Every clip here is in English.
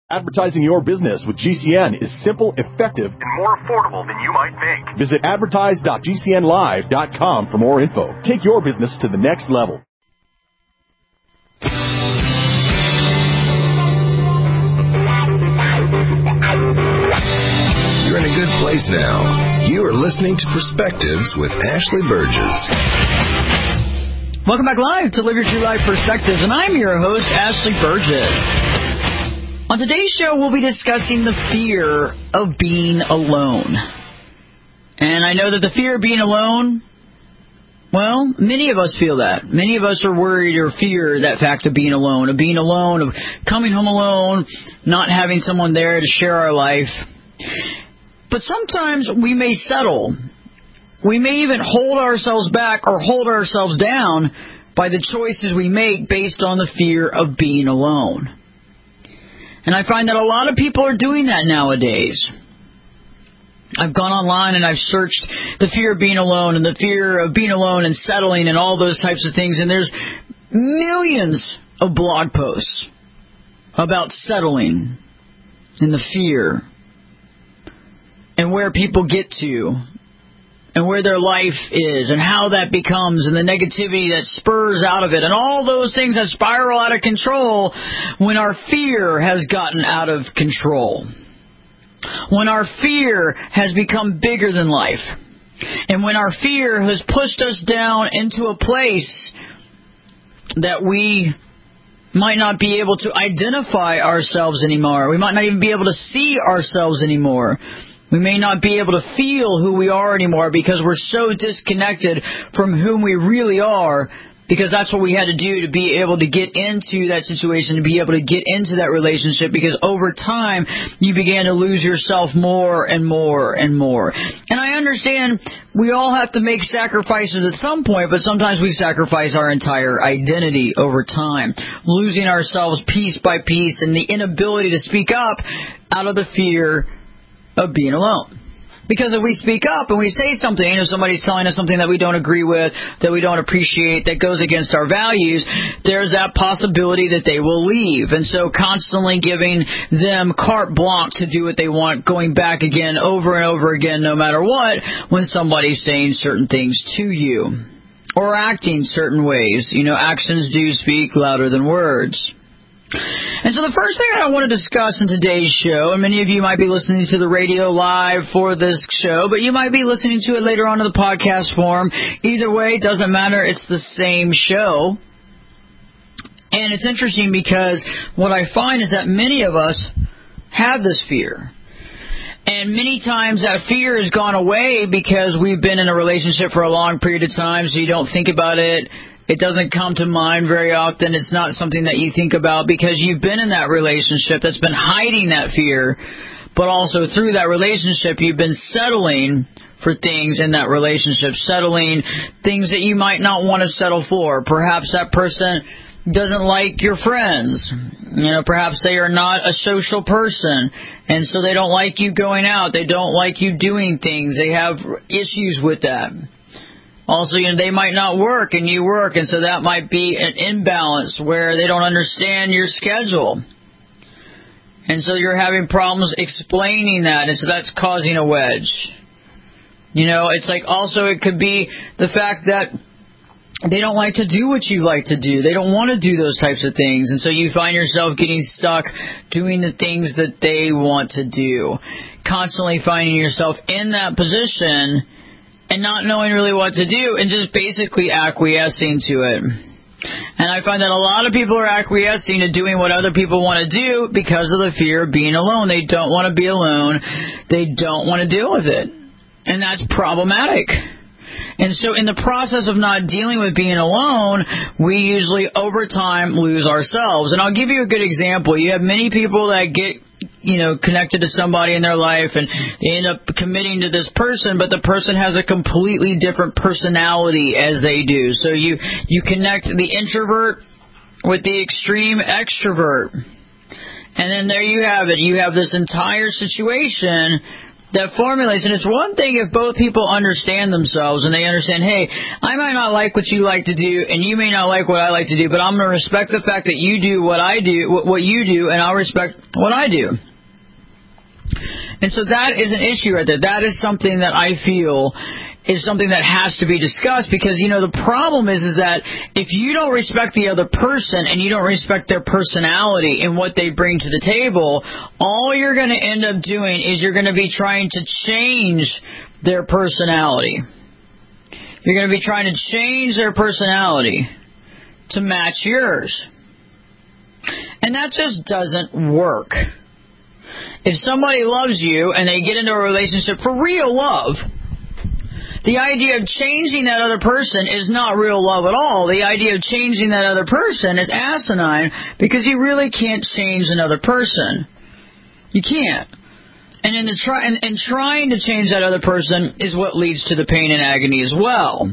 Advertising your business with GCN is simple, effective, and more affordable than you might think. Visit advertise.gcnlive.com for more info. Take your business to the next level. You're in a good place now. You are listening to Perspectives with Ashley Burgess. Welcome back live to Live Your True Life Perspectives, and I'm your host, Ashley Burgess. On today's show, we'll be discussing the fear of being alone. And I know that the fear of being alone, well, many of us feel that. Many of us are worried or fear that fact of being alone, of coming home alone, not having someone there to share our life. But sometimes we may settle. We may even hold ourselves back or hold ourselves down by the choices we make based on the fear of being alone. And I find that a lot of people are doing that nowadays. I've gone online and I've searched the fear of being alone and the fear of being alone and settling and all those types of things. And there's millions of blog posts about settling and the fear and where people get to and where their life is and how that becomes and the negativity that spurs out of it and all those things that spiral out of control when our fear has gotten out of control. When our fear has become bigger than life. And when our fear has pushed us down into a place that we might not be able to identify ourselves anymore. We might not even be able to see ourselves anymore. We may not be able to feel who we are anymore because we're so disconnected from whom we really are, because that's what we had to do to be able to get into that situation, to be able to get into that relationship, because over time you began to lose yourself more and more and more. And I understand we all have to make sacrifices at some point, but sometimes we sacrifice our entire identity over time, losing ourselves piece by piece and the inability to speak up out of the fear of being alone. Because if we speak up and we say something, if somebody's telling us something that we don't agree with, that we don't appreciate, that goes against our values, there's that possibility that they will leave. And so constantly giving them carte blanche to do what they want, going back again over and over again, no matter what, when somebody's saying certain things to you or acting certain ways. Actions do speak louder than words. And so the first thing I want to discuss in today's show, and many of you might be listening to the radio live for this show, but you might be listening to it later on in the podcast form. Either way, it doesn't matter. It's the same show. And it's interesting because what I find is that many of us have this fear. And many times that fear has gone away because we've been in a relationship for a long period of time, so you don't think about it. It doesn't come to mind very often. It's not something that you think about because you've been in that relationship that's been hiding that fear. But also through that relationship, you've been settling for things in that relationship, settling things that you might not want to settle for. Perhaps that person doesn't like your friends. Perhaps they are not a social person, and so they don't like you going out. They don't like you doing things. They have issues with that. Also, they might not work and you work, and so that might be an imbalance where they don't understand your schedule. And so you're having problems explaining that, and so that's causing a wedge. It's like also it could be the fact that they don't like to do what you like to do. They don't want to do those types of things, and so you find yourself getting stuck doing the things that they want to do. Constantly finding yourself in that position and not knowing really what to do and just basically acquiescing to it. And I find that a lot of people are acquiescing to doing what other people want to do because of the fear of being alone. They don't want to be alone. They don't want to deal with it. And that's problematic. And so in the process of not dealing with being alone, we usually over time lose ourselves. And I'll give you a good example. You have many people that get connected to somebody in their life and they end up committing to this person, but the person has a completely different personality as they do. So you connect the introvert with the extreme extrovert. And then there you have it. You have this entire situation that formulates. And it's one thing if both people understand themselves and they understand, hey, I might not like what you like to do, and you may not like what I like to do, but I'm going to respect the fact that you do what I do, what you do, and I'll respect what I do. And so that is an issue right there. That is something that I feel is something that has to be discussed, because, the problem is that if you don't respect the other person and you don't respect their personality and what they bring to the table, all you're going to end up doing is you're going to be trying to change their personality. You're going to be trying to change their personality to match yours. And that just doesn't work. If somebody loves you and they get into a relationship for real love, the idea of changing that other person is not real love at all. The idea of changing that other person is asinine, because you really can't change another person. You can't. And trying to change that other person is what leads to the pain and agony as well.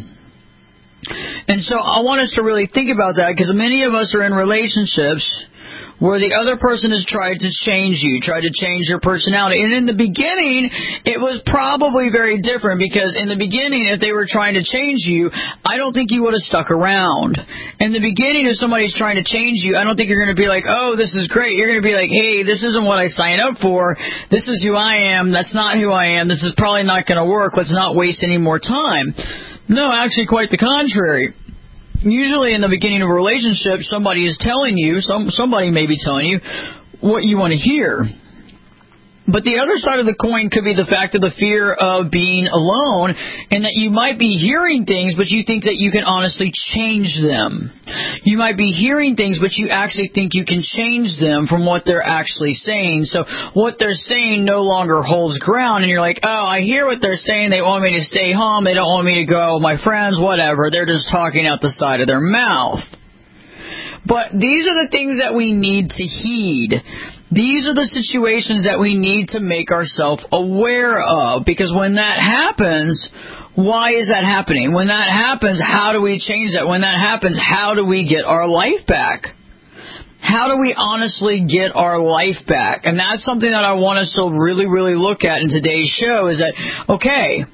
And so I want us to really think about that, because many of us are in relationships where the other person has tried to change you, tried to change your personality. And in the beginning, it was probably very different, because in the beginning, if they were trying to change you, I don't think you would have stuck around. In the beginning, if somebody's trying to change you, I don't think you're going to be like, oh, this is great. You're going to be like, hey, this isn't what I signed up for. This is who I am. That's not who I am. This is probably not going to work. Let's not waste any more time. No, actually, quite the contrary. Usually in the beginning of a relationship, somebody is telling you, somebody may be telling you what you want to hear. But the other side of the coin could be the fact of the fear of being alone, and that you might be hearing things, but you think that you can honestly change them. You might be hearing things, but you actually think you can change them from what they're actually saying. So what they're saying no longer holds ground, and you're like, oh, I hear what they're saying. They want me to stay home. They don't want me to go with my friends, whatever. They're just talking out the side of their mouth. But these are the things that we need to heed. These are the situations that we need to make ourselves aware of, because when that happens, why is that happening? When that happens, how do we change that? When that happens, how do we get our life back? How do we honestly get our life back? And that's something that I want us to really, really look at in today's show, is that, okay,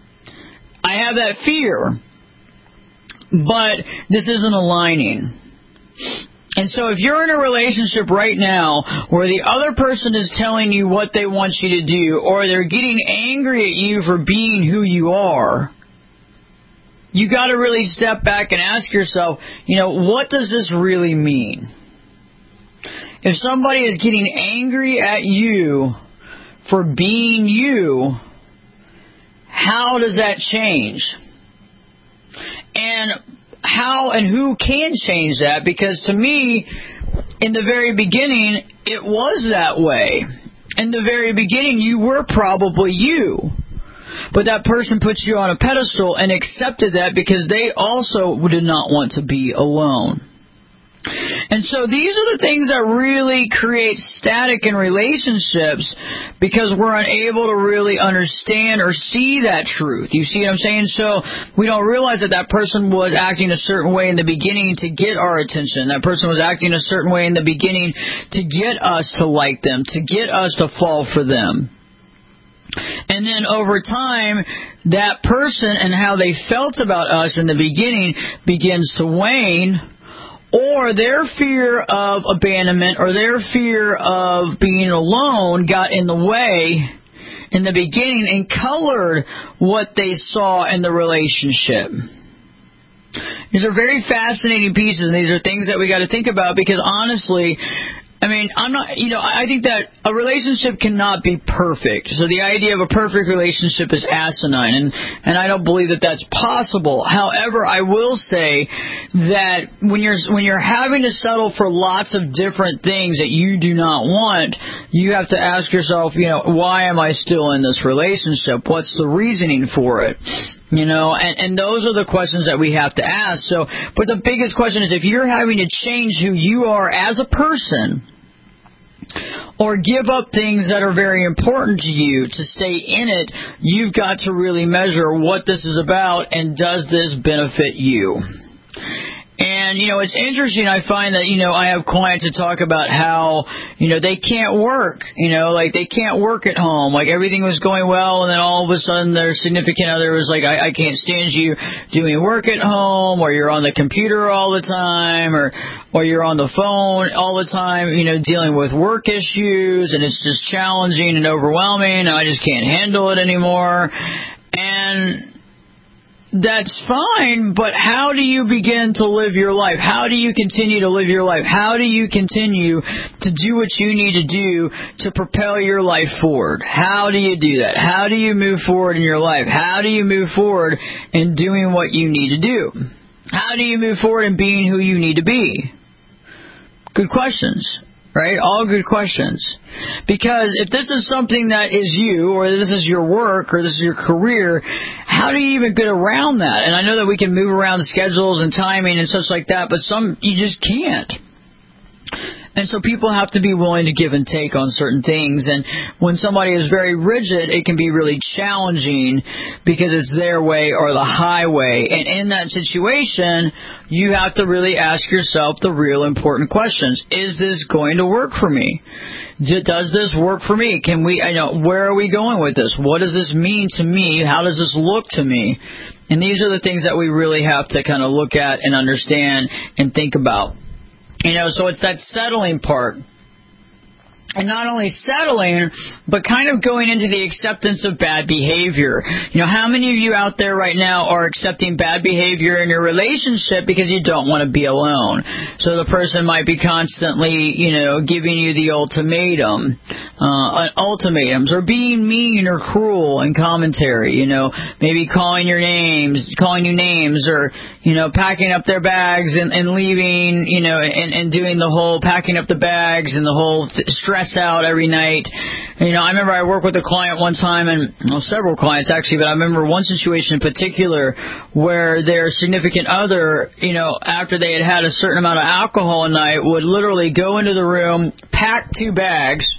I have that fear, but this isn't aligning. And so if you're in a relationship right now where the other person is telling you what they want you to do, or they're getting angry at you for being who you are, you got to really step back and ask yourself, what does this really mean? If somebody is getting angry at you for being you, how does that change? And how and who can change that? Because to me, in the very beginning, it was that way. In the very beginning, you were probably you. But that person put you on a pedestal and accepted that because they also did not want to be alone. And so these are the things that really create static in relationships, because we're unable to really understand or see that truth. You see what I'm saying? So we don't realize that that person was acting a certain way in the beginning to get our attention. That person was acting a certain way in the beginning to get us to like them, to get us to fall for them. And then over time, that person and how they felt about us in the beginning begins to wane, or their fear of abandonment or their fear of being alone got in the way in the beginning and colored what they saw in the relationship. These are very fascinating pieces, and these are things that we got to think about, because honestly, I think that a relationship cannot be perfect. So the idea of a perfect relationship is asinine, and I don't believe that that's possible. However, I will say that when you're having to settle for lots of different things that you do not want, you have to ask yourself, why am I still in this relationship? What's the reasoning for it? And those are the questions that we have to ask. But the biggest question is, if you're having to change who you are as a person, or give up things that are very important to you to stay in it, you've got to really measure what this is about, and does this benefit you? And, it's interesting. I find that, I have clients that talk about how, they can't work, like they can't work at home. Like everything was going well, and then all of a sudden their significant other was like, I can't stand you doing work at home, or you're on the computer all the time, or you're on the phone all the time, dealing with work issues, and it's just challenging and overwhelming, and I just can't handle it anymore. And that's fine, but how do you begin to live your life? How do you continue to live your life? How do you continue to do what you need to do to propel your life forward? How do you do that? How do you move forward in your life? How do you move forward in doing what you need to do? How do you move forward in being who you need to be? Good questions. Right? All good questions. Because if this is something that is you, or this is your work, or this is your career, how do you even get around that? And I know that we can move around schedules and timing and such like that, but some you just can't. And so people have to be willing to give and take on certain things. And when somebody is very rigid, it can be really challenging because it's their way or the highway. And in that situation, you have to really ask yourself the real important questions. Is this going to work for me? Does this work for me? Where are we going with this? What does this mean to me? How does this look to me? And these are the things that we really have to kind of look at and understand and think about. So it's that settling part. And not only settling, but kind of going into the acceptance of bad behavior. How many of you out there right now are accepting bad behavior in your relationship because you don't want to be alone? So the person might be constantly, giving you the ultimatums, or being mean or cruel in commentary, maybe calling you names, or, packing up their bags and leaving, and doing the whole packing up the bags and the whole stress out every night. I remember I worked with a client one time, and several clients actually, but I remember one situation in particular where their significant other, after they had had a certain amount of alcohol a night, would literally go into the room, pack 2 bags,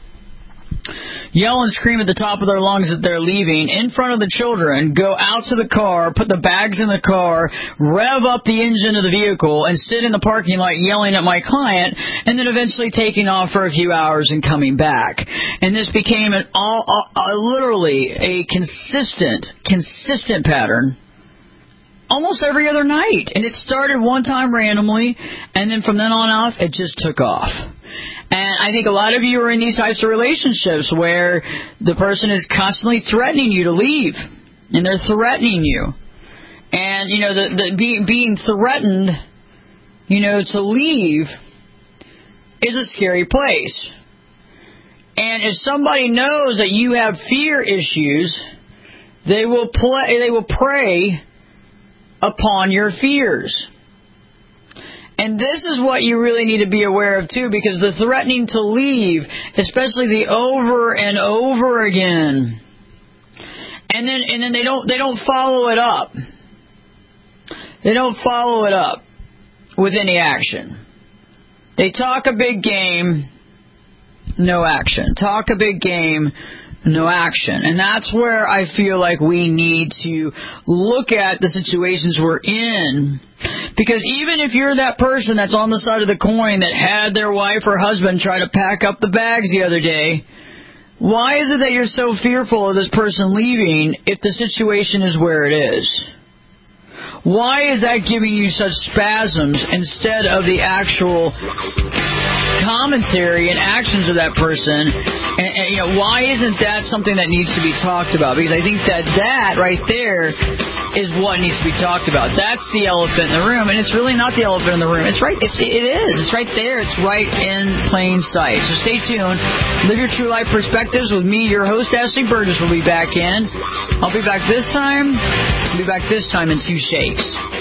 yell and scream at the top of their lungs that they're leaving in front of the children, go out to the car, put the bags in the car, rev up the engine of the vehicle, and sit in the parking lot yelling at my client, and then eventually taking off for a few hours and coming back. And this became literally a consistent pattern almost every other night. And it started one time randomly, and then from then on off, it just took off. And I think a lot of you are in these types of relationships where the person is constantly threatening you to leave, and they're threatening you. And, being threatened, to leave is a scary place. And if somebody knows that you have fear issues, they will prey upon your fears. And this is what you really need to be aware of too, because the threatening to leave, especially the over and over again, and then they don't follow it up. They don't follow it up with any action. They talk a big game, no action. Talk a big game, no action. And that's where I feel like we need to look at the situations we're in. Because even if you're that person that's on the side of the coin that had their wife or husband try to pack up the bags the other day, why is it that you're so fearful of this person leaving if the situation is where it is? Why is that giving you such spasms instead of the actual commentary and actions of that person? And why isn't that something that needs to be talked about? Because I think that right there is what needs to be talked about. That's the elephant in the room, and it's really not the elephant in the room. It's right. It is. It's right there. It's right in plain sight. So stay tuned. Live Your True Life Perspectives with me, your host, Ashley Burgess, will be back in. I'll be back this time. I'll be back this time in 2 shakes.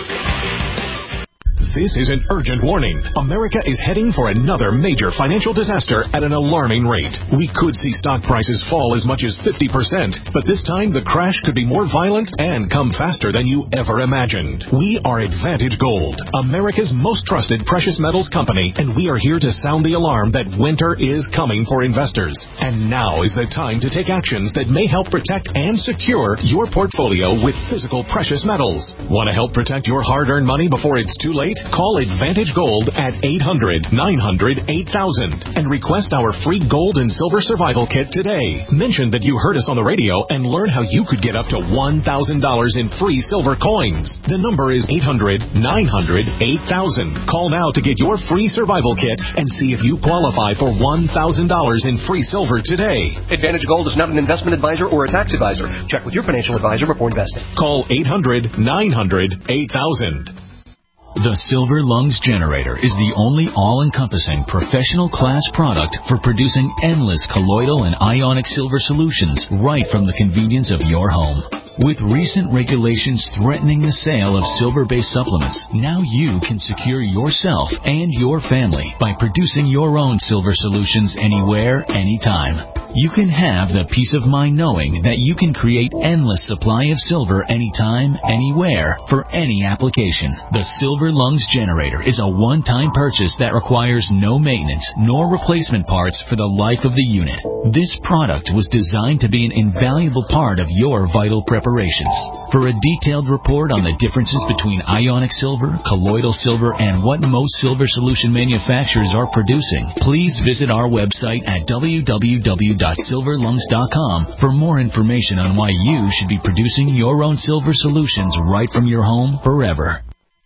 This is an urgent warning. America is heading for another major financial disaster at an alarming rate. We could see stock prices fall as much as 50%, but this time the crash could be more violent and come faster than you ever imagined. We are Advantage Gold, America's most trusted precious metals company, and we are here to sound the alarm that winter is coming for investors. And now is the time to take actions that may help protect and secure your portfolio with physical precious metals. Want to help protect your hard-earned money before it's too late? Call Advantage Gold at 800-900-8000 and request our free gold and silver survival kit today. Mention that you heard us on the radio and learn how you could get up to $1,000 in free silver coins. The number is 800-900-8000. Call now to get your free survival kit and see if you qualify for $1,000 in free silver today. Advantage Gold is not an investment advisor or a tax advisor. Check with your financial advisor before investing. Call 800-900-8000. The Silver Lungs Generator is the only all-encompassing professional class product for producing endless colloidal and ionic silver solutions right from the convenience of your home. With recent regulations threatening the sale of silver-based supplements, now you can secure yourself and your family by producing your own silver solutions anywhere, anytime. You can have the peace of mind knowing that you can create endless supply of silver anytime, anywhere, for any application. The Silver Lungs Generator is a one-time purchase that requires no maintenance nor replacement parts for the life of the unit. This product was designed to be an invaluable part of your vital preparations. For a detailed report on the differences between ionic silver, colloidal silver, and what most silver solution manufacturers are producing, please visit our website at www.silverlungs.com for more information on why you should be producing your own silver solutions right from your home forever.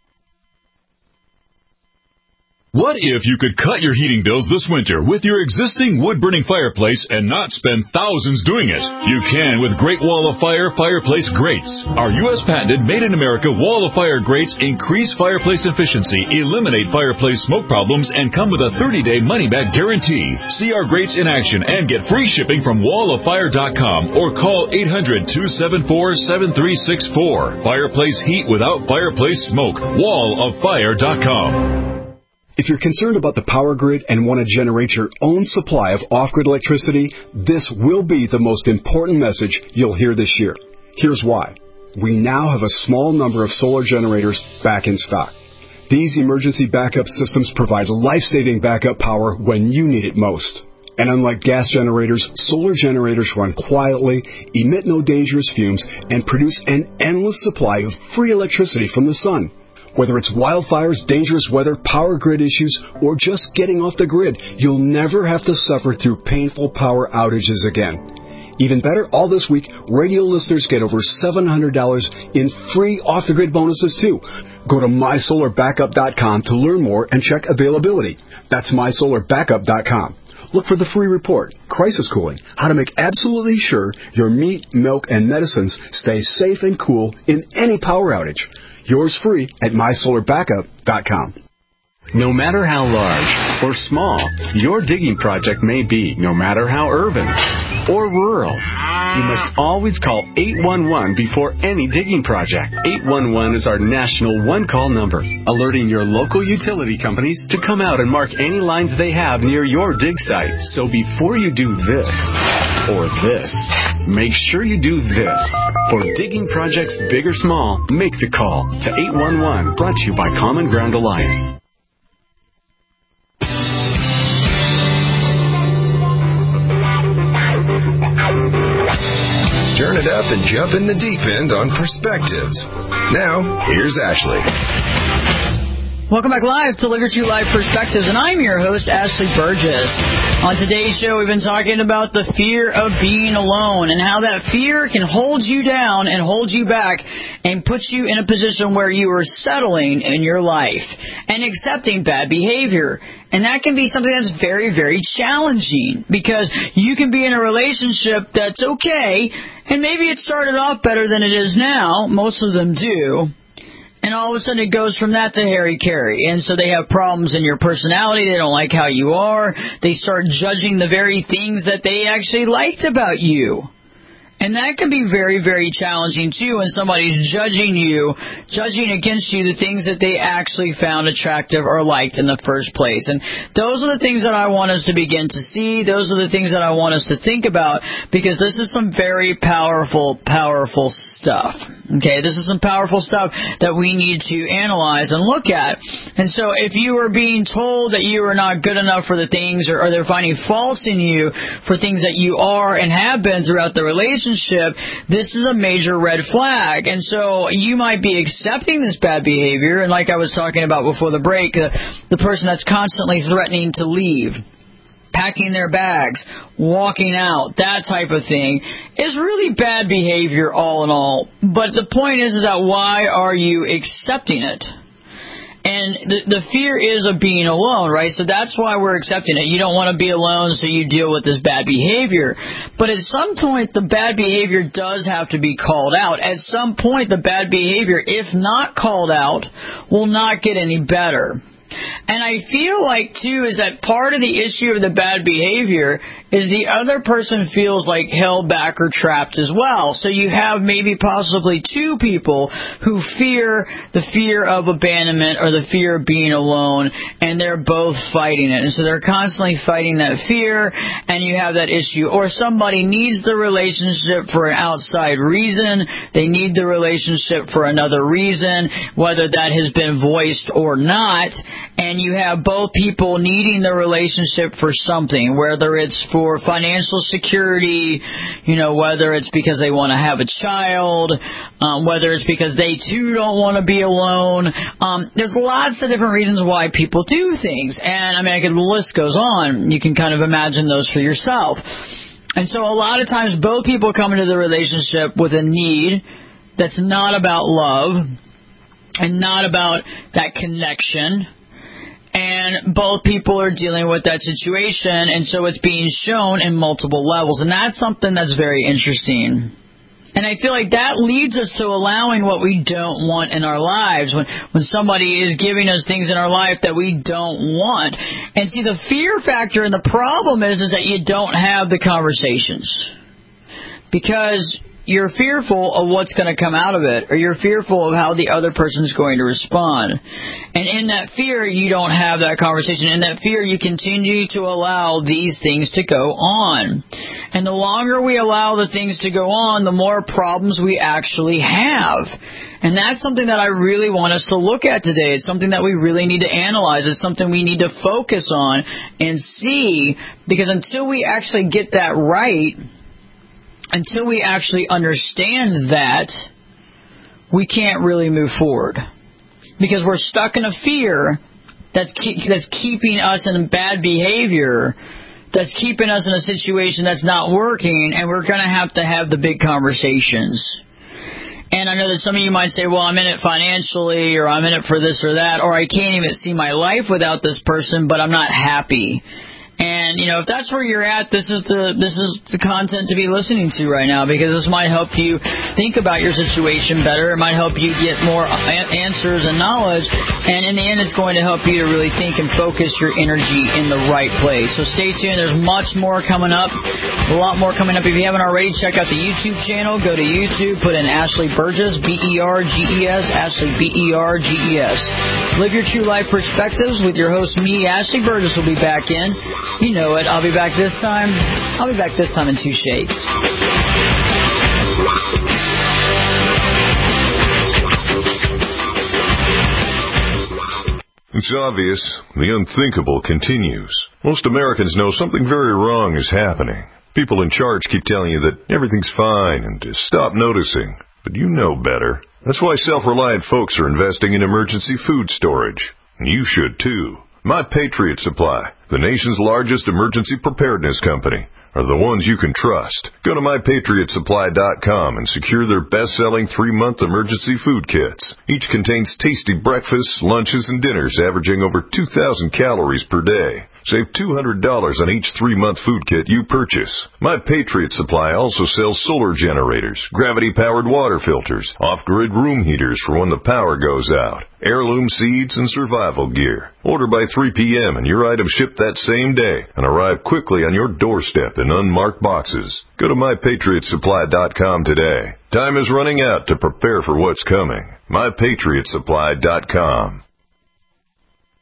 What if you could cut your heating bills this winter with your existing wood-burning fireplace and not spend thousands doing it? You can with Great Wall of Fire fireplace grates. Our U.S. patented made-in-America Wall of Fire grates increase fireplace efficiency, eliminate fireplace smoke problems, and come with a 30-day money-back guarantee. See our grates in action and get free shipping from walloffire.com or call 800-274-7364. Fireplace heat without fireplace smoke. walloffire.com. If you're concerned about the power grid and want to generate your own supply of off-grid electricity, this will be the most important message you'll hear this year. Here's why. We now have a small number of solar generators back in stock. These emergency backup systems provide life-saving backup power when you need it most. And unlike gas generators, solar generators run quietly, emit no dangerous fumes, and produce an endless supply of free electricity from the sun. Whether it's wildfires, dangerous weather, power grid issues, or just getting off the grid, you'll never have to suffer through painful power outages again. Even better, all this week, radio listeners get over $700 in free off-the-grid bonuses, too. Go to mysolarbackup.com to learn more and check availability. That's mysolarbackup.com. Look for the free report, Crisis Cooling, how to make absolutely sure your meat, milk, and medicines stay safe and cool in any power outage. Yours free at mysolarbackup.com. No matter how large or small your digging project may be, no matter how urban or rural, you must always call 811 before any digging project. 811 is our national one-call number, alerting your local utility companies to come out and mark any lines they have near your dig site. So before you do this or this, make sure you do this. For digging projects big or small, make the call to 811, brought to you by Common Ground Alliance. Turn it up and jump in the deep end on Perspectives. Now, here's Ashley. Welcome back live to Live Your True Life Perspectives, and I'm your host, Ashley Burgess. On today's show, we've been talking about the fear of being alone and how that fear can hold you down and hold you back and put you in a position where you are settling in your life and accepting bad behavior. And that can be something that's very, very challenging because you can be in a relationship that's okay, and maybe it started off better than it is now. Most of them do. And all of a sudden it goes from that to Harry-Carry. And so they have problems in your personality. They don't like how you are. They start judging the very things that they actually liked about you. And that can be very, very challenging, too, when somebody's judging you, judging against you the things that they actually found attractive or liked in the first place. And those are the things that I want us to begin to see. Those are the things that I want us to think about, because this is some very powerful, powerful stuff. Okay, this is some powerful stuff that we need to analyze and look at. And so if you are being told that you are not good enough for the things, or they're finding faults in you for things that you are and have been throughout the relationship, relationship, this is a major red flag. And so you might be accepting this bad behavior, and like I was talking about before the break, the person that's constantly threatening to leave, packing their bags, walking out, that type of thing, is really bad behavior all in all. But the point is that why are you accepting it? And the fear is of being alone, right? So that's why we're accepting it. You don't want to be alone, so you deal with this bad behavior. But at some point, the bad behavior does have to be called out. At some point, the bad behavior, if not called out, will not get any better. And I feel like, too, is that part of the issue of the bad behavior is the other person feels like held back or trapped as well. So you have maybe possibly two people who fear the fear of abandonment or the fear of being alone, and they're both fighting it. And so they're constantly fighting that fear, and you have that issue. Or somebody needs the relationship for an outside reason. They need the relationship for another reason, whether that has been voiced or not. And you have both people needing the relationship for something, whether it's for financial security, whether it's because they want to have a child, whether it's because they too don't want to be alone. There's lots of different reasons why people do things. And the list goes on. You can kind of imagine those for yourself. And so a lot of times both people come into the relationship with a need that's not about love and not about that connection. And both people are dealing with that situation, and so it's being shown in multiple levels. And that's something that's very interesting. And I feel like that leads us to allowing what we don't want in our lives, when somebody is giving us things in our life that we don't want. And see, the fear factor and the problem is that you don't have the conversations. Because you're fearful of what's going to come out of it, or you're fearful of how the other person's going to respond. And in that fear, you don't have that conversation. In that fear, you continue to allow these things to go on. And the longer we allow the things to go on, the more problems we actually have. And that's something that I really want us to look at today. It's something that we really need to analyze. It's something we need to focus on and see, because until we actually get that right, until we actually understand that, we can't really move forward. Because we're stuck in a fear that's keeping us in bad behavior, that's keeping us in a situation that's not working, and we're going to have the big conversations. And I know that some of you might say, well, I'm in it financially, or I'm in it for this or that, or I can't even see my life without this person, but I'm not happy. And, if that's where you're at, this is the content to be listening to right now, because this might help you think about your situation better. It might help you get more answers and knowledge. And in the end, it's going to help you to really think and focus your energy in the right place. So stay tuned. There's much more coming up. A lot more coming up. If you haven't already, check out the YouTube channel. Go to YouTube. Put in Ashley Burgess, Berges, Ashley Berges. Live your true life perspectives with your host, me, Ashley Burgess, will be back in. You know it. I'll be back this time. I'll be back this time in 2 shakes. It's obvious. The unthinkable continues. Most Americans know something very wrong is happening. People in charge keep telling you that everything's fine and to stop noticing. But you know better. That's why self-reliant folks are investing in emergency food storage. And you should too. My Patriot Supply, the nation's largest emergency preparedness company, are the ones you can trust. Go to MyPatriotSupply.com and secure their best-selling 3-month emergency food kits. Each contains tasty breakfasts, lunches, and dinners averaging over 2,000 calories per day. Save $200 on each 3-month food kit you purchase. My Patriot Supply also sells solar generators, gravity-powered water filters, off-grid room heaters for when the power goes out, heirloom seeds, and survival gear. Order by 3 p.m. and your items ship that same day and arrive quickly on your doorstep in unmarked boxes. Go to MyPatriotSupply.com today. Time is running out to prepare for what's coming. MyPatriotSupply.com.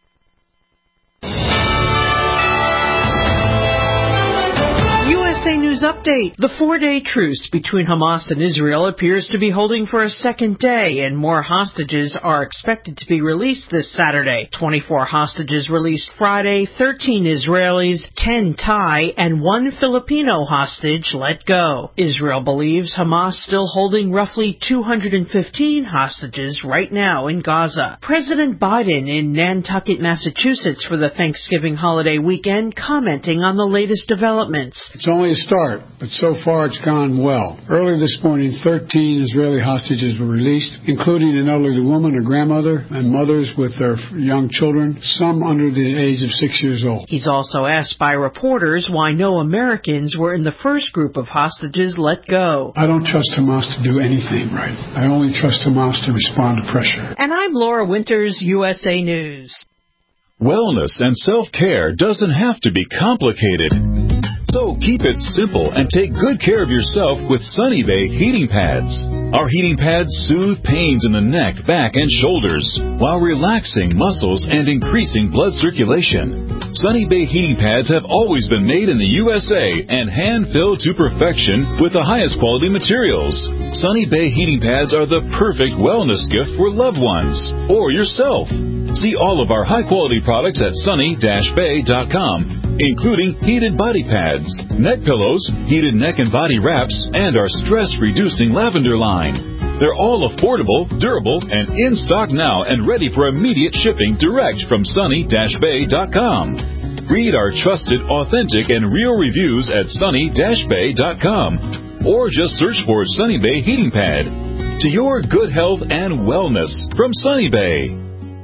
USA News news update. The 4-day truce between Hamas and Israel appears to be holding for a second day, and more hostages are expected to be released this Saturday. 24 hostages released Friday, 13 Israelis, 10 Thai, and 1 Filipino hostage let go. Israel believes Hamas still holding roughly 215 hostages right now in Gaza. President Biden in Nantucket, Massachusetts for the Thanksgiving holiday weekend, commenting on the latest developments. It's only a start, but so far it's gone well. Early this morning, 13 Israeli hostages were released, including an elderly woman, a grandmother, and mothers with their young children, some under the age of 6 years old. He's also asked by reporters why no Americans were in the first group of hostages let go. I don't trust Hamas to do anything right. I only trust Hamas to respond to pressure. And I'm Laura Winters, USA News. Wellness and self-care doesn't have to be complicated. So keep it simple and take good care of yourself with Sunny Bay heating pads. Our heating pads soothe pains in the neck, back, and shoulders while relaxing muscles and increasing blood circulation. Sunny Bay heating pads have always been made in the USA and hand-filled to perfection with the highest quality materials. Sunny Bay heating pads are the perfect wellness gift for loved ones or yourself. See all of our high-quality products at sunny-bay.com. Including heated body pads, neck pillows, heated neck and body wraps, and our stress-reducing lavender line. They're all affordable, durable, and in stock now and ready for immediate shipping direct from sunny-bay.com. Read our trusted, authentic, and real reviews at sunny-bay.com. Or just search for Sunny Bay Heating Pad. To your good health and wellness from Sunny Bay.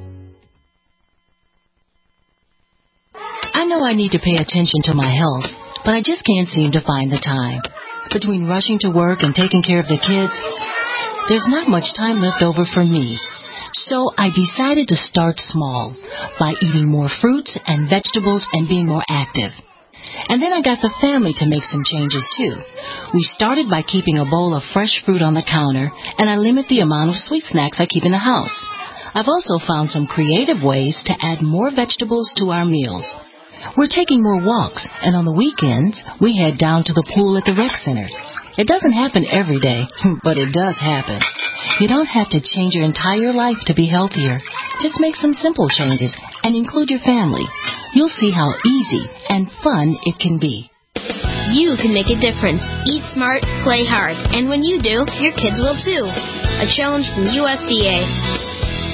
I know I need to pay attention to my health, but I just can't seem to find the time. Between rushing to work and taking care of the kids, there's not much time left over for me. So I decided to start small by eating more fruits and vegetables and being more active. And then I got the family to make some changes too. We started by keeping a bowl of fresh fruit on the counter, and I limit the amount of sweet snacks I keep in the house. I've also found some creative ways to add more vegetables to our meals. We're taking more walks, and on the weekends, we head down to the pool at the rec center. It doesn't happen every day, but it does happen. You don't have to change your entire life to be healthier. Just make some simple changes and include your family. You'll see how easy and fun it can be. You can make a difference. Eat smart, play hard. And when you do, your kids will too. A challenge from USDA.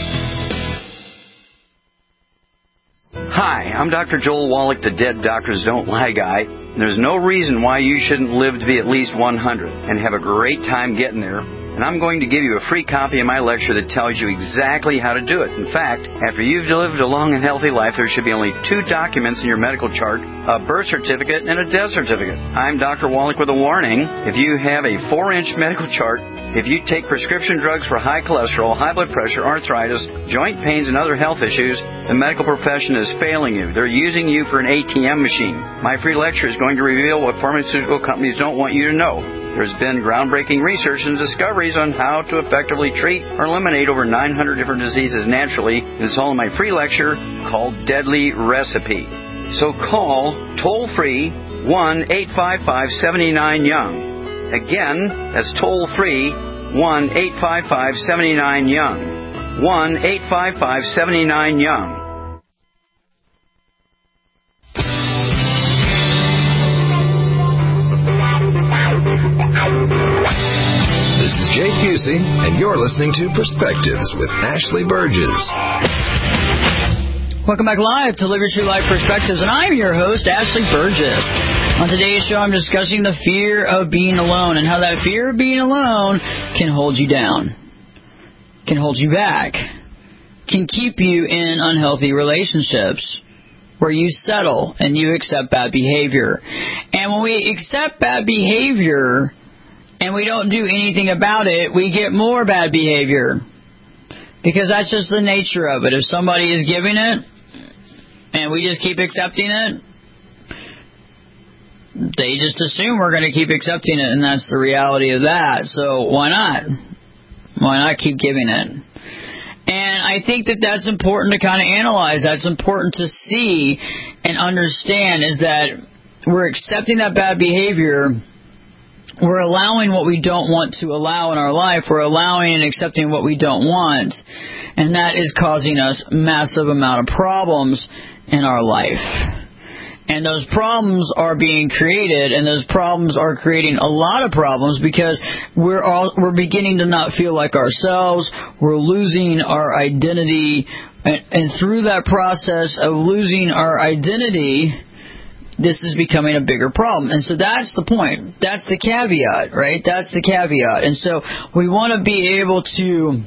Hi, I'm Dr. Joel Wallach, the Dead Doctors Don't Lie guy. There's no reason why you shouldn't live to be at least 100 and have a great time getting there. And I'm going to give you a free copy of my lecture that tells you exactly how to do it. In fact, after you've lived a long and healthy life, there should be only 2 documents in your medical chart, a birth certificate and a death certificate. I'm Dr. Wallach with a warning. If you have a 4-inch medical chart, if you take prescription drugs for high cholesterol, high blood pressure, arthritis, joint pains, and other health issues, the medical profession is failing you. They're using you for an ATM machine. My free lecture is going to reveal what pharmaceutical companies don't want you to know. There's been groundbreaking research and discoveries on how to effectively treat or eliminate over 900 different diseases naturally. And it's all in my free lecture called Deadly Recipe. So call toll-free 1-855-79-YOUNG. Again, that's toll-free 1-855-79-YOUNG. 1-855-79-YOUNG. This is Jake Busey, and you're listening to Perspectives with Ashley Burgess. Welcome back live to Live Your True Life Perspectives, and I'm your host, Ashley Burgess. On today's show, I'm discussing the fear of being alone and how that fear of being alone can hold you down, can hold you back, can keep you in unhealthy relationships where you settle and you accept bad behavior. And when we accept bad behavior and we don't do anything about it, we get more bad behavior. Because that's just the nature of it. If somebody is giving it and we just keep accepting it, they just assume we're going to keep accepting it, and that's the reality of that. So why not? Why not keep giving it? And I think that that's important to kind of analyze. That's important to see and understand, is that we're accepting that bad behavior. We're allowing what we don't want to allow in our life. We're allowing and accepting what we don't want. And that is causing us massive amount of problems in our life. And those problems are being created, and those problems are creating a lot of problems because we're beginning to not feel like ourselves. We're losing our identity. And through that process of losing our identity, this is becoming a bigger problem. And so that's the point. That's the caveat, right? That's the caveat. And so we want to be able to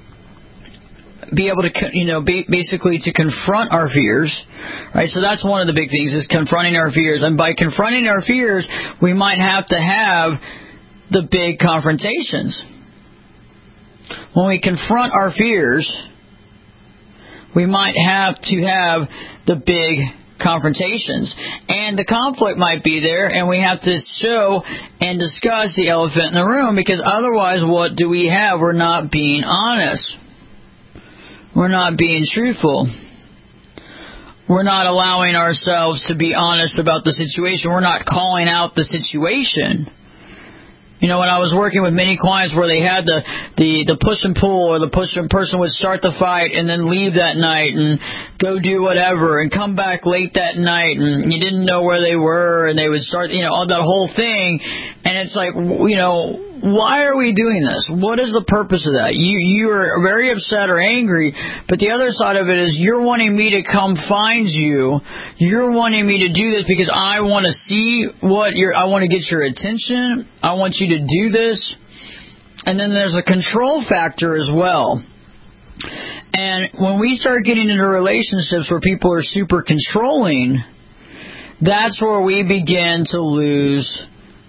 basically to confront our fears, right? So that's one of the big things is confronting our fears. And by confronting our fears, we might have to have the big confrontations. When we confront our fears, we might have to have the big confrontations. And the conflict might be there, and we have to show and discuss the elephant in the room, because otherwise what do we have? We're not being honest. We're not being truthful. We're not allowing ourselves to be honest about the situation. We're not calling out the situation. You know, when I was working with many clients where they had the push and pull, or the person would start the fight and then leave that night and go do whatever and come back late that night, and you didn't know where they were, and they would start, all that whole thing. And it's like, why are we doing this? What is the purpose of that? You are very upset or angry, but the other side of it is you're wanting me to come find you. You're wanting me to do this because I want to see I want to get your attention. I want you to do this. And then there's a control factor as well. And when we start getting into relationships where people are super controlling, that's where we begin to lose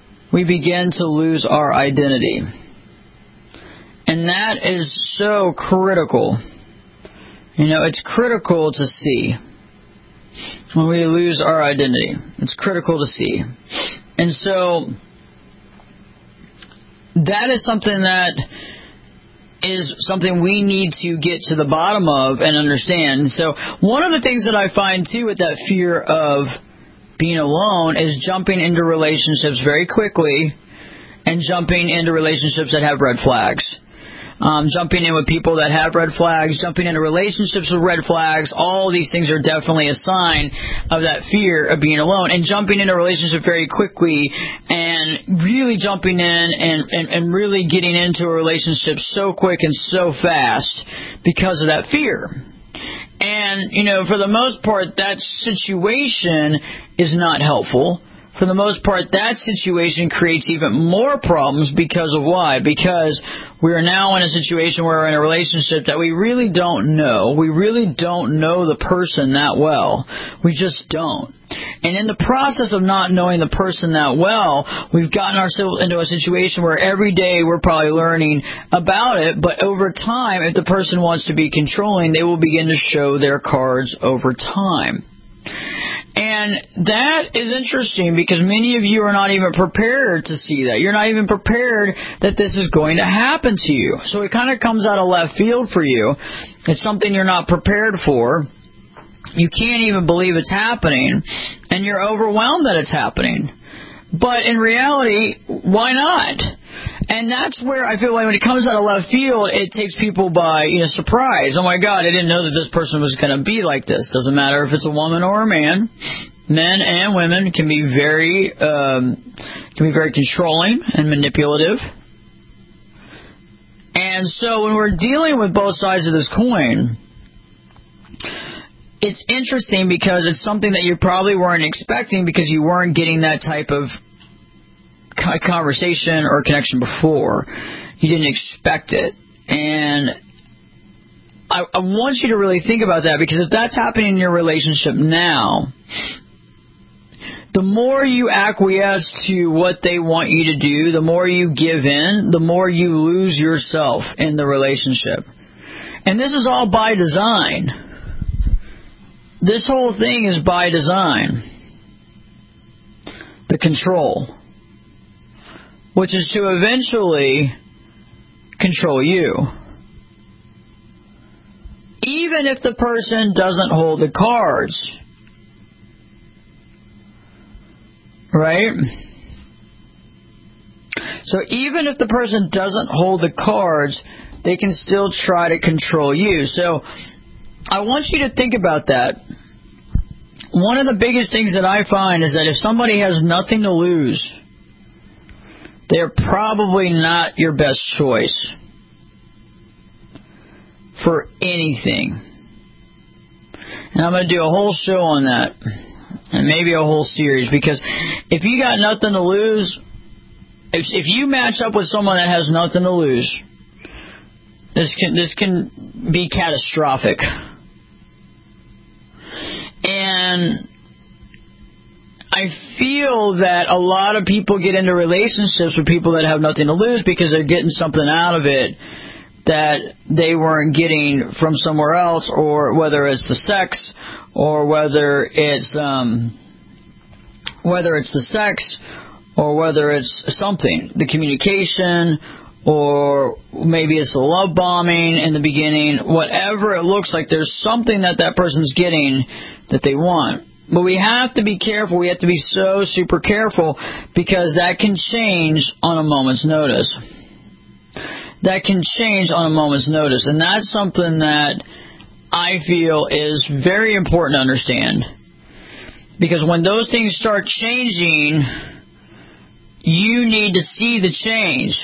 our identity. And that is so critical. It's critical to see when we lose our identity. It's critical to see. And so that is something we need to get to the bottom of and understand. So one of the things that I find too with that fear of being alone is jumping into relationships very quickly and jumping into relationships that have red flags. Jumping in with people that have red flags, jumping into relationships with red flags, all of these things are definitely a sign of that fear of being alone. And jumping into a relationship very quickly and really jumping in and really getting into a relationship so quick and so fast because of that fear. And, for the most part, that situation is not helpful. For the most part, that situation creates even more problems because of why? Because we are now in a situation where we're in a relationship that we really don't know. We really don't know the person that well. We just don't. And in the process of not knowing the person that well, we've gotten ourselves into a situation where every day we're probably learning about it, but over time, if the person wants to be controlling, they will begin to show their cards over time. And that is interesting because many of you are not even prepared to see that. You're not even prepared that this is going to happen to you. So it kind of comes out of left field for you. It's something you're not prepared for. You can't even believe it's happening, and you're overwhelmed that it's happening. But in reality, why not? And that's where I feel like when it comes out of left field, it takes people by surprise. Oh my God, I didn't know that this person was going to be like this. Doesn't matter if it's a woman or a man. Men and women can be very controlling and manipulative. And so when we're dealing with both sides of this coin, it's interesting because it's something that you probably weren't expecting because you weren't getting that type of conversation or connection before. You didn't expect it. And I want you to really think about that, because if that's happening in your relationship now, the more you acquiesce to what they want you to do, the more you give in, the more you lose yourself in the relationship. And this is all by design. This whole thing is by design. The control, which is to eventually control you. Even if the person doesn't hold the cards. Right? So even if the person doesn't hold the cards, they can still try to control you. So I want you to think about that. One of the biggest things that I find is that if somebody has nothing to lose, they're probably not your best choice for anything. And I'm going to do a whole show on that, and maybe a whole series, because if you got nothing to lose, if you match up with someone that has nothing to lose, this can be catastrophic. And I feel that a lot of people get into relationships with people that have nothing to lose because they're getting something out of it that they weren't getting from somewhere else, or whether it's the sex, or whether it's the sex, or whether it's something, the communication, or maybe it's the love bombing in the beginning. Whatever it looks like, there's something that person's getting that they want. But we have to be careful. We have to be so super careful, because that can change on a moment's notice. That can change on a moment's notice. And that's something that I feel is very important to understand. Because when those things start changing, you need to see the change.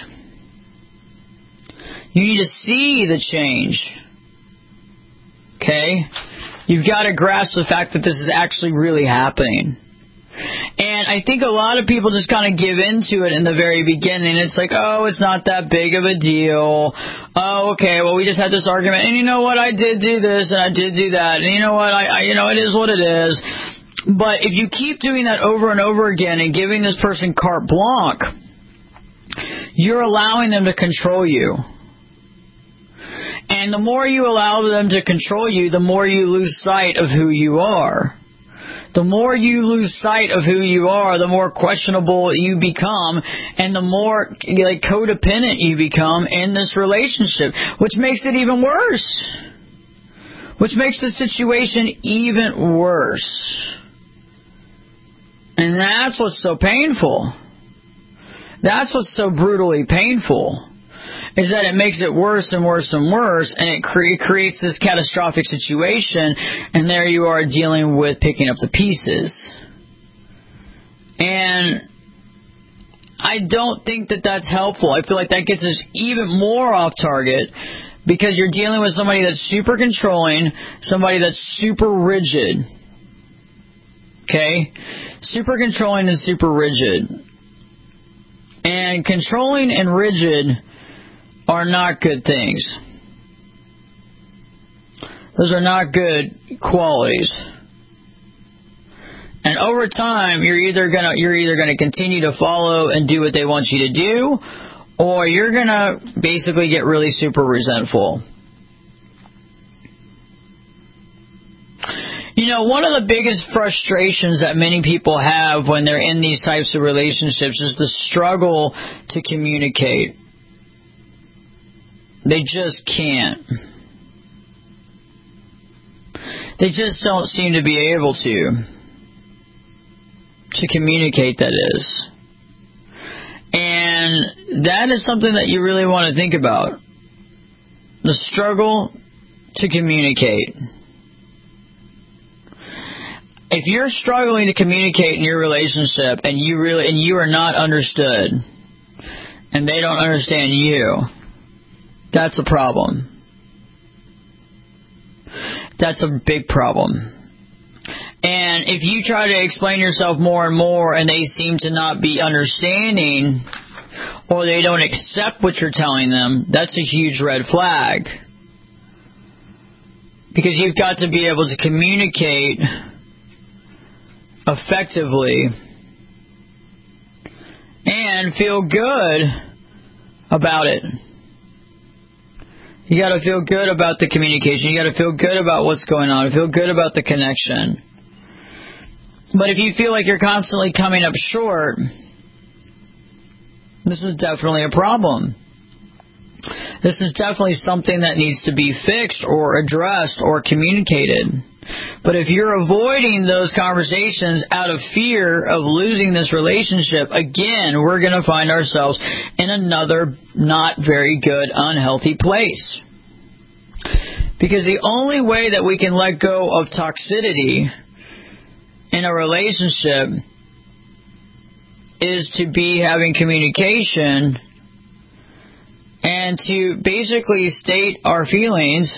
You need to see the change. Okay? You've got to grasp the fact that this is actually really happening. And I think a lot of people just kind of give into it in the very beginning. It's like, oh, it's not that big of a deal. Oh, okay, well, we just had this argument. And you know what? I did do this and I did do that. And you know what? It is what it is. But if you keep doing that over and over again and giving this person carte blanche, you're allowing them to control you. And the more you allow them to control you, the more you lose sight of who you are. The more you lose sight of who you are, the more questionable you become, and the more codependent you become in this relationship, which makes it even worse. Which makes the situation even worse. And that's what's so painful. That's what's so brutally painful. Is that it makes it worse and worse and worse, and it creates this catastrophic situation, and there you are dealing with picking up the pieces. And I don't think that that's helpful. I feel like that gets us even more off target, because you're dealing with somebody that's super controlling, somebody that's super rigid. Okay? Super controlling and super rigid. And controlling and rigid are not good things. Those are not good qualities. And over time, you're either gonna continue to follow and do what they want you to do, or you're gonna basically get really super resentful. One of the biggest frustrations that many people have when they're in these types of relationships is the struggle to communicate. They just can't. They just don't seem to be able to communicate, that is. And that is something that you really want to think about. The struggle to communicate. If you're struggling to communicate in your relationship and you are not understood, and they don't understand you, that's a problem. That's a big problem. And if you try to explain yourself more and more and they seem to not be understanding, or they don't accept what you're telling them, that's a huge red flag. Because you've got to be able to communicate effectively and feel good about it. You got to feel good about the communication. You got to feel good about what's going on. Feel good about the connection. But if you feel like you're constantly coming up short, this is definitely a problem. This is definitely something that needs to be fixed or addressed or communicated. But if you're avoiding those conversations out of fear of losing this relationship, again, we're going to find ourselves in another not very good, unhealthy place. Because the only way that we can let go of toxicity in a relationship is to be having communication and to basically state our feelings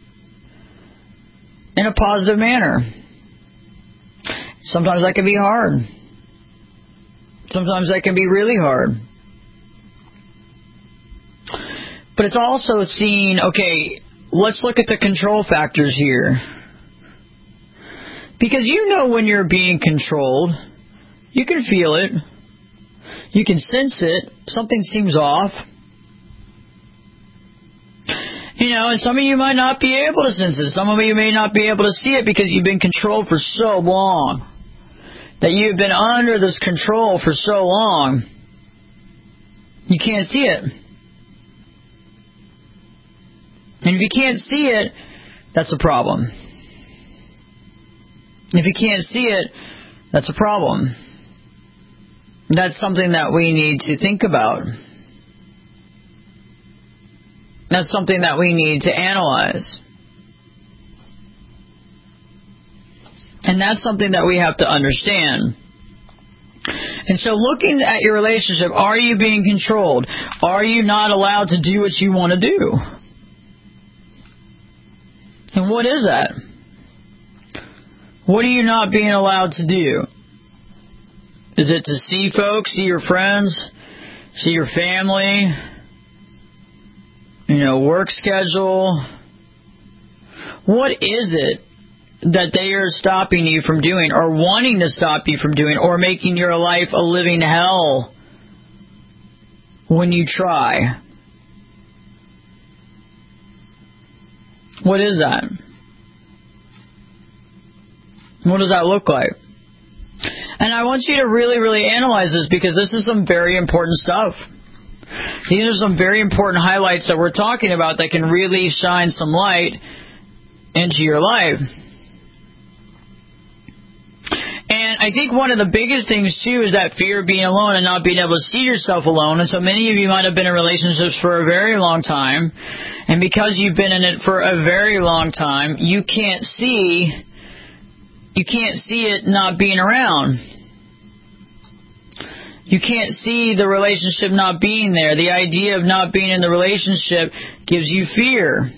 in a positive manner. Sometimes that can be hard. Sometimes that can be really hard. But it's also seeing, okay, let's look at the control factors here. Because you know when you're being controlled. You can feel it. You can sense it. Something seems off. You know, and some of you might not be able to sense it. Some of you may not be able to see it because you've been controlled for so long. That you've been under this control for so long. You can't see it. And if you can't see it, that's a problem. If you can't see it, that's a problem. That's something that we need to think about. That's something that we need to analyze. And that's something that we have to understand. And so looking at your relationship, are you being controlled? Are you not allowed to do what you want to do? And what is that? What are you not being allowed to do? Is it to see folks, see your friends, see your family, work schedule? What is it that they are stopping you from doing or wanting to stop you from doing or making your life a living hell when you try? What is that? What does that look like? And I want you to really, really analyze this because this is some very important stuff. These are some very important highlights that we're talking about that can really shine some light into your life. And I think one of the biggest things, too, is that fear of being alone and not being able to see yourself alone. And so many of you might have been in relationships for a very long time. And because you've been in it for a very long time, you can't see it not being around. You can't see the relationship not being there. The idea of not being in the relationship gives you fear.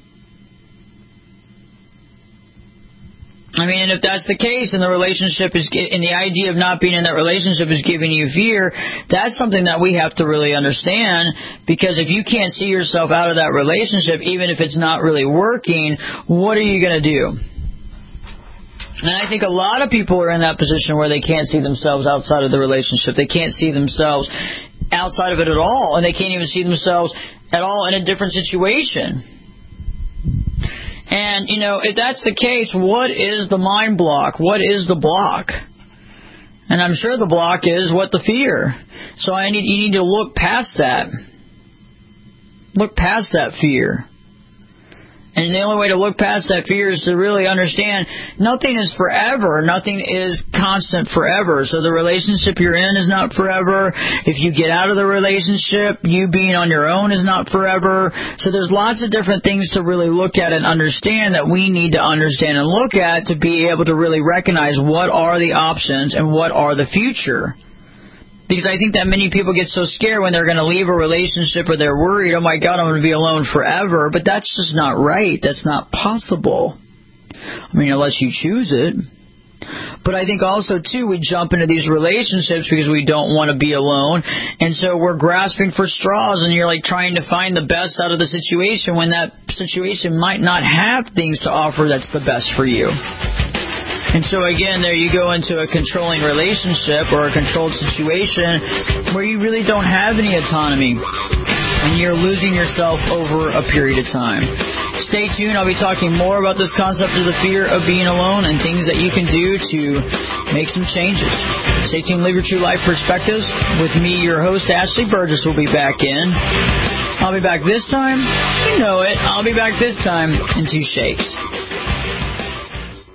I mean, and if that's the case and the relationship is, and the idea of not being in that relationship is giving you fear, that's something that we have to really understand, because if you can't see yourself out of that relationship, even if it's not really working, what are you going to do? And I think a lot of people are in that position where they can't see themselves outside of the relationship. They can't see themselves outside of it at all, and they can't even see themselves at all in a different situation. And, if that's the case, what is the mind block? What is the block? And I'm sure the block is the fear. So you need to look past that. Look past that fear. And the only way to look past that fear is to really understand nothing is forever. Nothing is constant forever. So the relationship you're in is not forever. If you get out of the relationship, you being on your own is not forever. So there's lots of different things to really look at and understand that we need to understand and look at to be able to really recognize what are the options and what are the future. Because I think that many people get so scared when they're going to leave a relationship or they're worried, oh my God, I'm going to be alone forever. But that's just not right. That's not possible. I mean, unless you choose it. But I think also, too, we jump into these relationships because we don't want to be alone. And so we're grasping for straws and you're like trying to find the best out of the situation when that situation might not have things to offer that's the best for you. And so again, there you go into a controlling relationship or a controlled situation where you really don't have any autonomy and you're losing yourself over a period of time. Stay tuned. I'll be talking more about this concept of the fear of being alone and things that you can do to make some changes. Stay tuned. Live Your True Life Perspectives with me, your host, Ashley Burgess, will be back in. I'll be back this time. You know it. I'll be back this time in 2 shakes.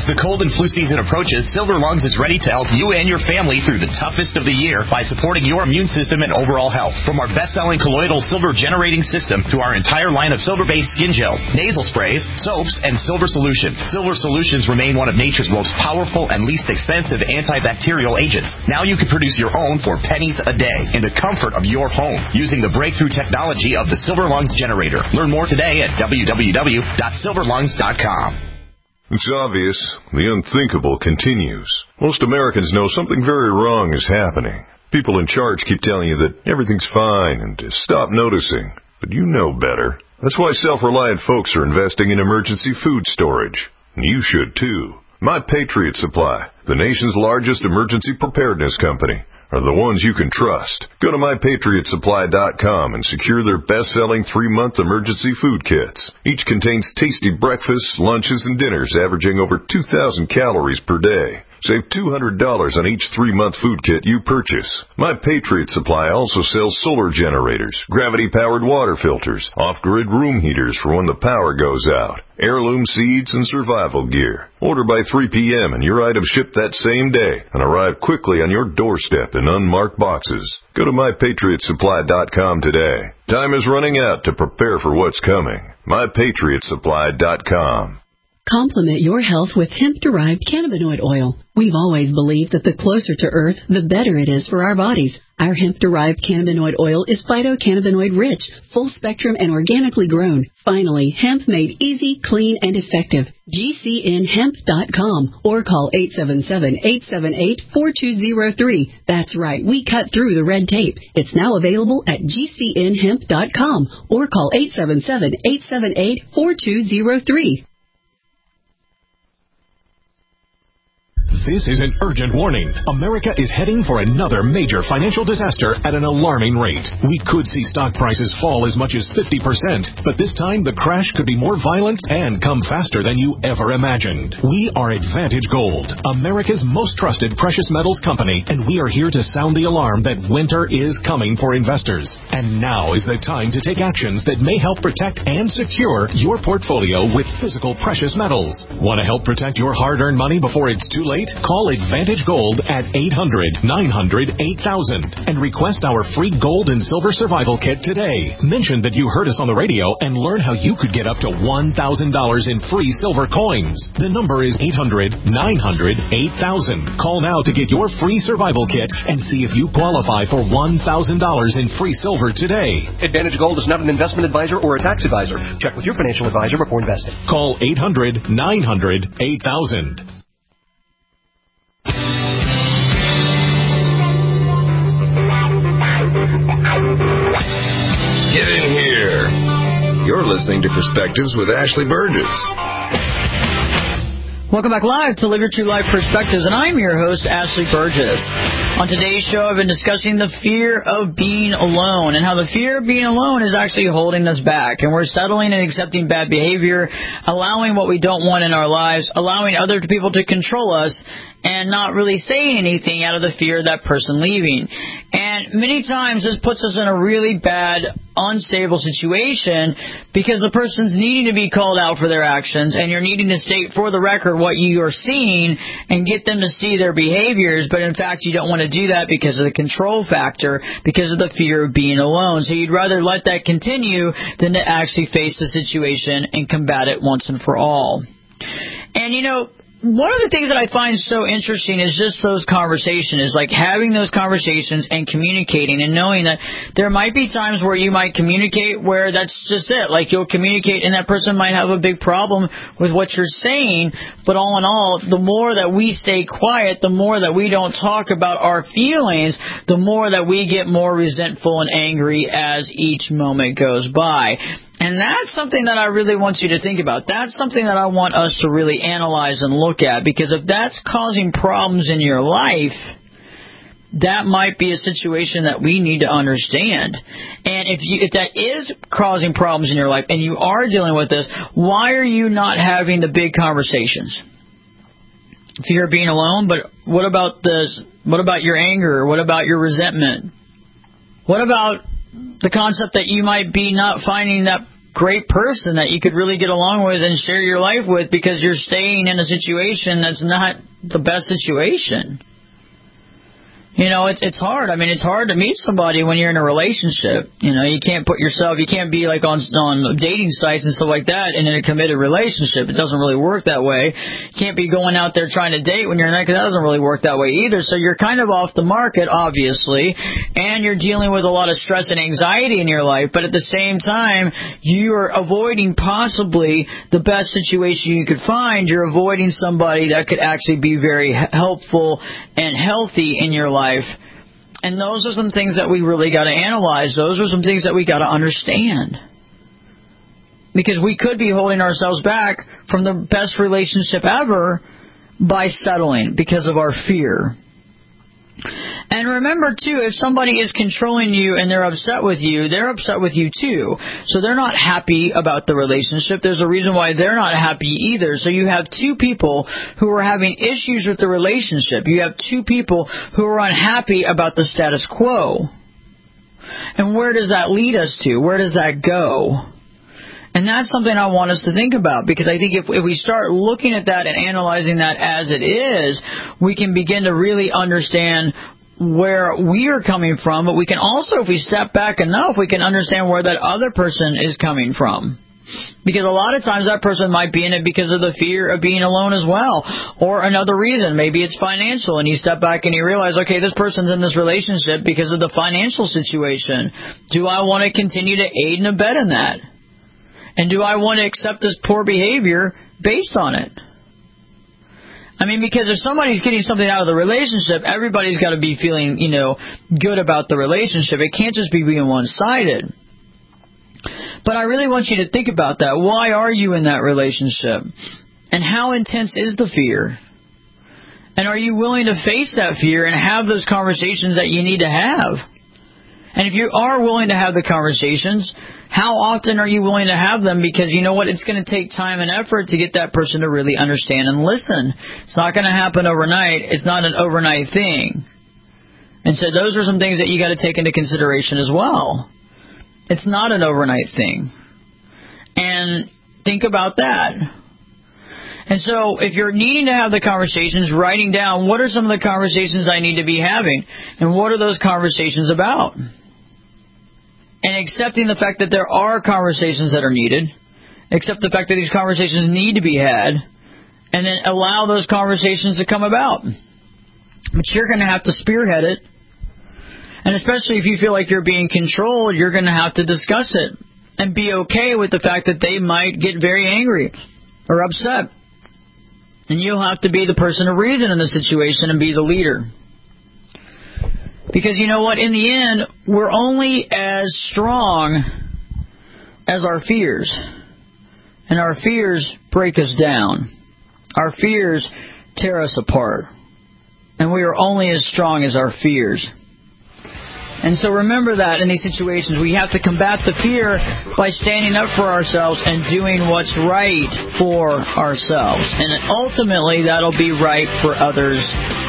As the cold and flu season approaches, Silver Lungs is ready to help you and your family through the toughest of the year by supporting your immune system and overall health. From our best-selling colloidal silver generating system to our entire line of silver-based skin gels, nasal sprays, soaps, and silver solutions. Silver solutions remain one of nature's most powerful and least expensive antibacterial agents. Now you can produce your own for pennies a day in the comfort of your home using the breakthrough technology of the Silver Lungs generator. Learn more today at www.silverlungs.com. It's obvious. The unthinkable continues. Most Americans know something very wrong is happening. People in charge keep telling you that everything's fine and to stop noticing. But you know better. That's why self-reliant folks are investing in emergency food storage. And you should too. My Patriot Supply, the nation's largest emergency preparedness company, are the ones you can trust. Go to MyPatriotSupply.com and secure their best-selling 3-month emergency food kits. Each contains tasty breakfasts, lunches, and dinners averaging over 2,000 calories per day. Save $200 on each 3-month food kit you purchase. My Patriot Supply also sells solar generators, gravity-powered water filters, off-grid room heaters for when the power goes out, heirloom seeds, and survival gear. Order by 3 p.m. and your items ship that same day and arrive quickly on your doorstep in unmarked boxes. Go to MyPatriotSupply.com today. Time is running out to prepare for what's coming. MyPatriotSupply.com. Complement your health with hemp-derived cannabinoid oil. We've always believed that the closer to Earth, the better it is for our bodies. Our hemp-derived cannabinoid oil is phytocannabinoid rich, full-spectrum, and organically grown. Finally, hemp made easy, clean, and effective. GCNhemp.com or call 877-878-4203. That's right, we cut through the red tape. It's now available at GCNhemp.com or call 877-878-4203. This is an urgent warning. America is heading for another major financial disaster at an alarming rate. We could see stock prices fall as much as 50%, but this time the crash could be more violent and come faster than you ever imagined. We are Advantage Gold, America's most trusted precious metals company, and we are here to sound the alarm that winter is coming for investors. And now is the time to take actions that may help protect and secure your portfolio with physical precious metals. Want to help protect your hard-earned money before it's too late? Call Advantage Gold at 800-900-8000 and request our free gold and silver survival kit today. Mention that you heard us on the radio and learn how you could get up to $1,000 in free silver coins. The number is 800-900-8000. Call now to get your free survival kit and see if you qualify for $1,000 in free silver today. Advantage Gold is not an investment advisor or a tax advisor. Check with your financial advisor before investing. Call 800-900-8000. Get in here. You're listening to Perspectives with Ashley Burgess. Welcome back live to Live Your True Life Perspectives, and I'm your host, Ashley Burgess. On today's show, I've been discussing the fear of being alone and how the fear of being alone is actually holding us back. And we're settling and accepting bad behavior, allowing what we don't want in our lives, allowing other people to control us, and not really saying anything out of the fear of that person leaving. And many times this puts us in a really bad, unstable situation because the person's needing to be called out for their actions, and you're needing to state for the record what you are seeing and get them to see their behaviors. But in fact, you don't want to do that because of the control factor, because of the fear of being alone. So you'd rather let that continue than to actually face the situation and combat it once and for all. And, you know, one of the things that I find so interesting is just those conversations, like having those conversations and communicating and knowing that there might be times where you might communicate where that's just it. Like you'll communicate and that person might have a big problem with what you're saying. But all in all, the more that we stay quiet, the more that we don't talk about our feelings, the more that we get more resentful and angry as each moment goes by. And that's something that I really want you to think about. That's something that I want us to really analyze and look at, because if that's causing problems in your life, that might be a situation that we need to understand. And if that is causing problems in your life and you are dealing with this, why are you not having the big conversations? Fear of being alone, but what about this? What about your anger? What about your resentment? What about the concept that you might be not finding that great person that you could really get along with and share your life with because you're staying in a situation that's not the best situation. You know, it's hard. I mean, it's hard to meet somebody when you're in a relationship. You know, you can't be like on dating sites and stuff like that and in a committed relationship. It doesn't really work that way. You can't be going out there trying to date when you're in that, because that doesn't really work that way either. So you're kind of off the market, obviously, and you're dealing with a lot of stress and anxiety in your life. But at the same time, you are avoiding possibly the best situation you could find. You're avoiding somebody that could actually be very helpful and healthy in your life. And those are some things that we really got to analyze. Those are some things that we got to understand. Because we could be holding ourselves back from the best relationship ever by settling because of our fear. And remember, too, if somebody is controlling you and they're upset with you too. So they're not happy about the relationship. There's a reason why they're not happy either. So you have two people who are having issues with the relationship. You have two people who are unhappy about the status quo. And where does that lead us to? Where does that go? And that's something I want us to think about, because I think if we start looking at that and analyzing that as it is, we can begin to really understand where we are coming from. But we can also, if we step back enough, we can understand where that other person is coming from. Because a lot of times that person might be in it because of the fear of being alone as well. Or another reason, maybe it's financial, and you step back and you realize, okay, this person's in this relationship because of the financial situation. Do I want to continue to aid and abet in that? And do I want to accept this poor behavior based on it? I mean, because if somebody's getting something out of the relationship, everybody's got to be feeling, good about the relationship. It can't just be being one-sided. But I really want you to think about that. Why are you in that relationship? And how intense is the fear? And are you willing to face that fear and have those conversations that you need to have? And if you are willing to have the conversations, how often are you willing to have them? Because you know what? It's going to take time and effort to get that person to really understand and listen. It's not going to happen overnight. It's not an overnight thing. And so those are some things that you got to take into consideration as well. It's not an overnight thing. And think about that. And so if you're needing to have the conversations, writing down what are some of the conversations I need to be having, and what are those conversations about? And accepting the fact that there are conversations that are needed, accept the fact that these conversations need to be had, and then allow those conversations to come about. But you're going to have to spearhead it. And especially if you feel like you're being controlled, you're going to have to discuss it and be okay with the fact that they might get very angry or upset. And you'll have to be the person of reason in the situation and be the leader. Because you know what? In the end, we're only as strong as our fears. And our fears break us down. Our fears tear us apart. And we are only as strong as our fears. And so remember that in these situations, we have to combat the fear by standing up for ourselves and doing what's right for ourselves. And ultimately, that'll be right for others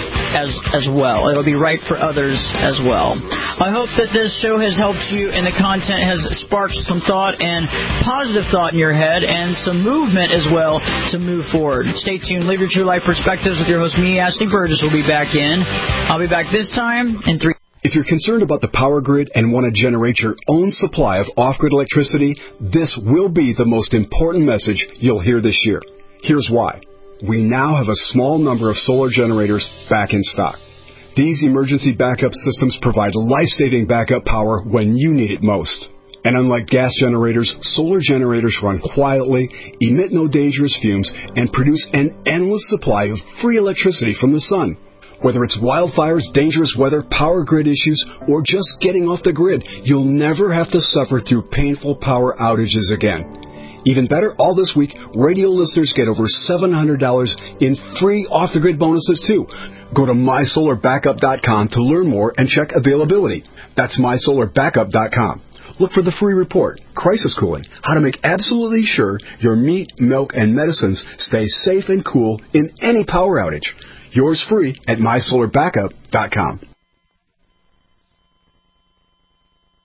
as well. It'll be right for others as well. I hope that this show has helped you and the content has sparked some thought and positive thought in your head and some movement as well to move forward. Stay tuned. Live Your True Life Perspectives with your host, me, Ashley Burgess, will be back in. I'll be back this time in 3. If you're concerned about the power grid and want to generate your own supply of off-grid electricity, this will be the most important message you'll hear this year. Here's why. We now have a small number of solar generators back in stock. These emergency backup systems provide life-saving backup power when you need it most. And unlike gas generators, solar generators run quietly, emit no dangerous fumes, and produce an endless supply of free electricity from the sun. Whether it's wildfires, dangerous weather, power grid issues, or just getting off the grid, you'll never have to suffer through painful power outages again. Even better, all this week, radio listeners get over $700 in free off-the-grid bonuses, too. Go to MySolarBackup.com to learn more and check availability. That's MySolarBackup.com. Look for the free report, Crisis Cooling, how to make absolutely sure your meat, milk, and medicines stay safe and cool in any power outage. Yours free at MySolarBackup.com.